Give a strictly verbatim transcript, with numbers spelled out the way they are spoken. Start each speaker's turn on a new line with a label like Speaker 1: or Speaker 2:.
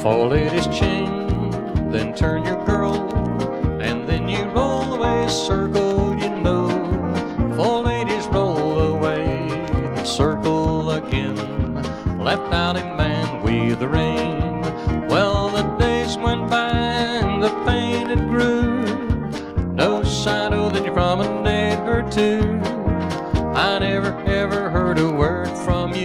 Speaker 1: Four ladies chain, then turn your girl, and then you roll away, circle, you know. Four ladies roll away, then circle again, left out a man with the rain. Well, the days went by and the pain it grew. No sign of that you promenade her too. I never ever heard a word from you.